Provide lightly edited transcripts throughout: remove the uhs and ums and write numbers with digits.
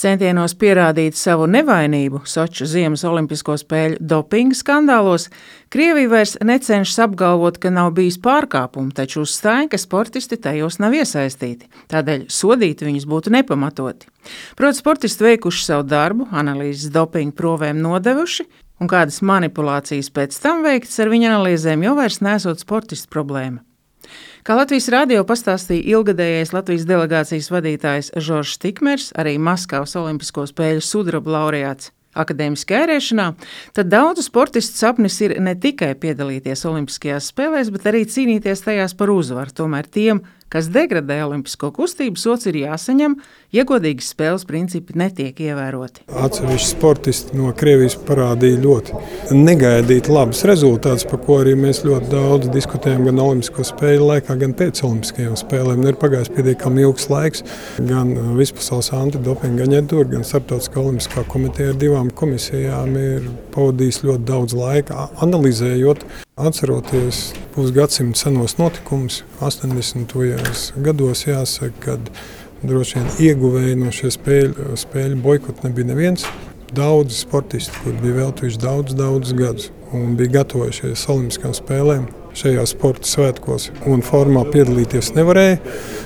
Centienos pierādīt savu nevainību Soču ziemas olimpisko spēļu dopinga skandālos, Krievija vairs necenšas apgalvot, ka nav bijis pārkāpumu, taču uzstāja, ka sportisti tajos nav iesaistīti. Tādēļ sodīt viņus būtu nepamatoti. Proti, sportisti veikuši savu darbu, analīzes dopinga provēm nodevuši, un kādas manipulācijas pēc tam veiktas ar viņa analīzēm jau vairs nesot sportistu problēma. Kā Latvijas radio pastāstīja ilgadējais Latvijas delegācijas vadītājs Žoržs Tikmers, arī Maskavas olimpisko spēļu sudraba laureāts akadēmiskajā ērēšanā, tad daudzu sportistu sapnis ir ne tikai piedalīties olimpiskajās spēlēs, bet arī cīnīties tajās par uzvaru. Tomēr tiem, kas degradē olimpisko kustību, sots ir jāsaņem, ja godīgas spēles principi netiek ievēroti. Atsevišķi sportisti no Krievijas parādīja ļoti negaidīt labus rezultātus, par ko arī mēs ļoti daudz diskutējam gan olimpisko spēļu laikā, gan pēc olimpiskajām spēlēm. Ir pagājis pietiekami ilgs laiks, gan Vispasaules antidopinga aģentūra, gan Starptautiskā olimpiskā komiteja ar divām komisijām ir pavadījis ļoti daudz laika analizējot, atceroties pusgadsimta senos notikumus. 80. gados jāsaka, kad droši vien ieguvēji no šie spēļu boikota nebija neviens. Daudzi sportisti, kur bija veltījuši daudz gadus un bija gatavojušies olimpiskām spēlēm šajā sporta svētkos un formā piedalīties nevarēja.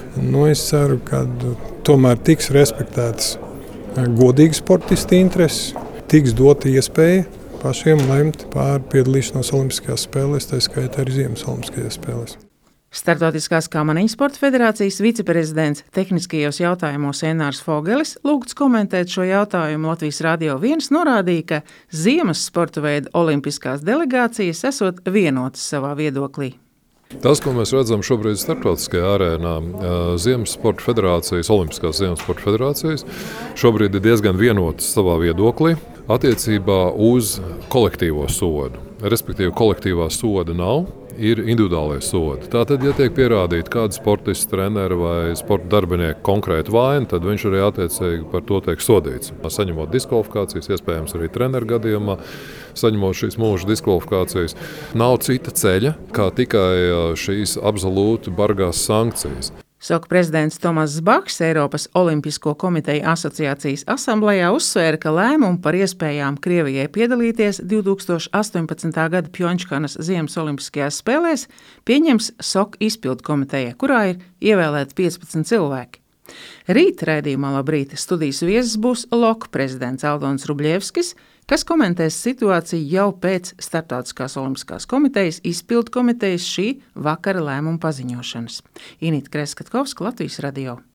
Es ceru, ka tomēr tiks respektētas godīgi sportisti intereses, tiks dota iespēja pašiem lemt par piedalīšanos olimpiskajās spēlēs, tā skaitā arī ziemas olimpiskajās spēlēs. Startautiskās Kamaniņu sporta federācijas viceprezidents tehniskajos jautājumos Enārs Fogelis lūgts komentēt šo jautājumu Latvijas Radio 1 norādīja, ka ziemas sporta veida olimpiskās delegācijas esot vienotas savā viedoklī. Tas, ko mēs redzam šobrīd starptautiskajā arēnā, Ziemas sporta federācijas, Olimpiskās ziemas sporta federācijas, šobrīd ir diezgan vienotas savā viedoklī attiecībā uz kolektīvo sodu. Respektīvi, kolektīvā soda nav, ir individuālais sodi. Tātad, ja tiek pierādīti kādi sportisti, treneri vai sporta darbinieki konkrēti vaina, tad viņš arī attiecīgi par to tiek sodīts. Saņemot diskvalifikācijas, iespējams arī treneru gadījumā, saņemot šīs mūža diskvalifikācijas, nav cita ceļa, kā tikai šīs absolūti bargās sankcijas. Soka prezidents Tomass Baks Eiropas Olimpisko komiteju asociācijas asamblejā uzsvēra, ka lēmumu par iespējām Krievijai piedalīties 2018. gada Pjončkanas ziemas olimpiskajās spēlēs pieņems Soka izpildu komiteja, kurā ir ievēlēti 15 cilvēki. Rīt raidījumā Labrīt studijas viesis būs LOK prezidents Aldons Rubļevskis, kas komentēs situāciju jau pēc Starptautiskās olimpiskās komitejas izpildu komitejas šī vakara lēmuma paziņošanas. Inita Kreskatkovska, Latvijas radio.